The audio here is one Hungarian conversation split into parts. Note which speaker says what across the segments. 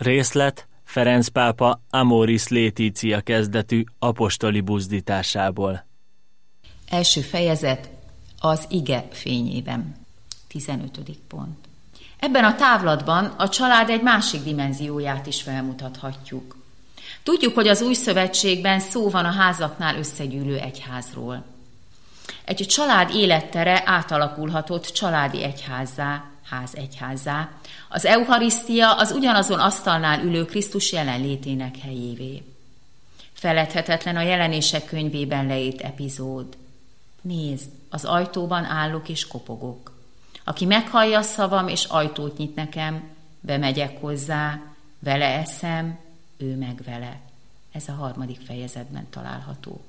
Speaker 1: Részlet Ferenc pápa Amoris Laetitia kezdetű apostoli buzdításából.
Speaker 2: Első fejezet az ige fényében. 15. pont. Ebben a távlatban a család egy másik dimenzióját is felmutathatjuk. Tudjuk, hogy az új szövetségben szó van a házaknál összegyűlő egyházról. Egy család élettere átalakulhatott családi egyházzá, házegyházzá, az eucharisztia az ugyanazon asztalnál ülő Krisztus jelenlétének helyévé. Feledhetetlen a Jelenések könyvében leírt epizód. Nézd, az ajtóban állok és kopogok. Aki meghallja a szavam és ajtót nyit nekem, bemegyek hozzá, vele eszem, ő meg vele. Ez a 3. fejezetben található.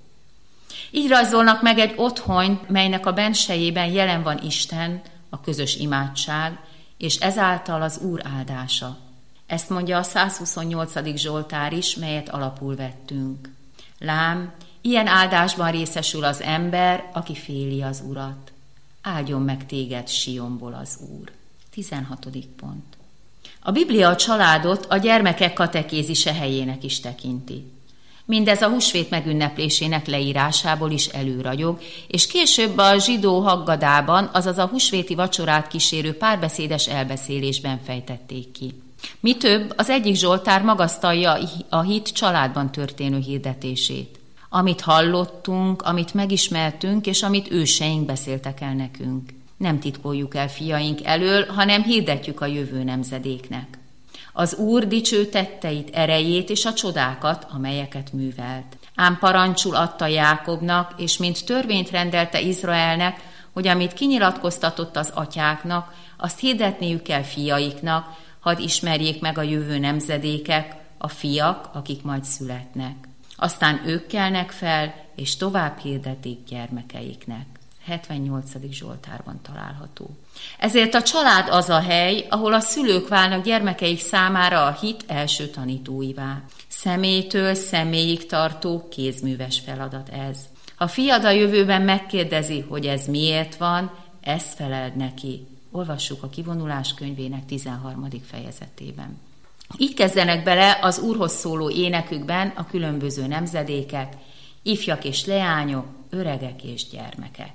Speaker 2: Így rajzolnak meg egy otthonyt, melynek a bensejében jelen van Isten, a közös imádság, és ezáltal az Úr áldása. Ezt mondja a 128. Zsoltár is, melyet alapul vettünk. Lám, ilyen áldásban részesül az ember, aki féli az Urat. Áldjon meg téged Sionból az Úr. 16. pont. A Biblia a családot a gyermekek katekézise helyének is tekinti. Mindez a húsvét megünneplésének leírásából is előragyog, és később a zsidó haggadában, azaz a húsvéti vacsorát kísérő párbeszédes elbeszélésben fejtették ki. Mi több, az egyik zsoltár magasztalja a hit családban történő hirdetését. Amit hallottunk, amit megismertünk, és amit őseink beszéltek el nekünk. Nem titkoljuk el fiaink elől, hanem hirdetjük a jövő nemzedéknek. Az Úr dicső tetteit, erejét és a csodákat, amelyeket művelt. Ám parancsul adta Jákobnak, és mint törvényt rendelte Izraelnek, hogy amit kinyilatkoztatott az atyáknak, azt hirdetniük kell fiaiknak, hadd ismerjék meg a jövő nemzedékek, a fiak, akik majd születnek. Aztán ők kelnek fel, és tovább hirdetik gyermekeiknek. 78. Zsoltárban található. Ezért a család az a hely, ahol a szülők válnak gyermekeik számára a hit első tanítóivá. Személytől személyig tartó kézműves feladat ez. Ha fiad a jövőben megkérdezi, hogy ez miért van, ezt feleld neki. Olvassuk a Kivonulás könyvének 13. fejezetében. Így kezdenek bele az Úrhoz szóló énekükben a különböző nemzedékek, ifjak és leányok, öregek és gyermekek.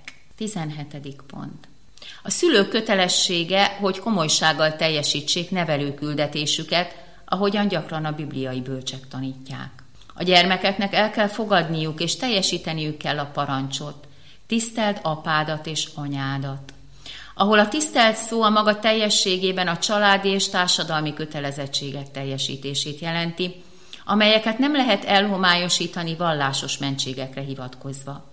Speaker 2: 17. pont. A szülők kötelessége, hogy komolysággal teljesítsék nevelőküldetésüket, ahogyan gyakran a bibliai bölcsek tanítják. A gyermekeknek el kell fogadniuk és teljesíteniük kell a parancsot. Tiszteld apádat és anyádat. Ahol a tisztelt szó a maga teljességében a családi és társadalmi kötelezettségek teljesítését jelenti, amelyeket nem lehet elhomályosítani vallásos mentségekre hivatkozva.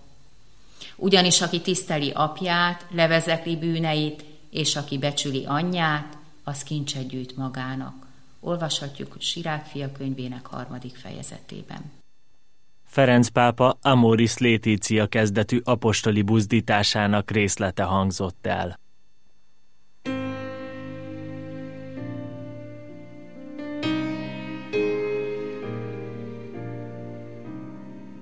Speaker 2: Ugyanis aki tiszteli apját, levezekli bűneit, és aki becsüli anyját, az kincset gyűjt magának. Olvashatjuk Sirák fia könyvének 3. fejezetében.
Speaker 1: Ferenc pápa Amoris Laetitia kezdetű apostoli buzdításának részlete hangzott el.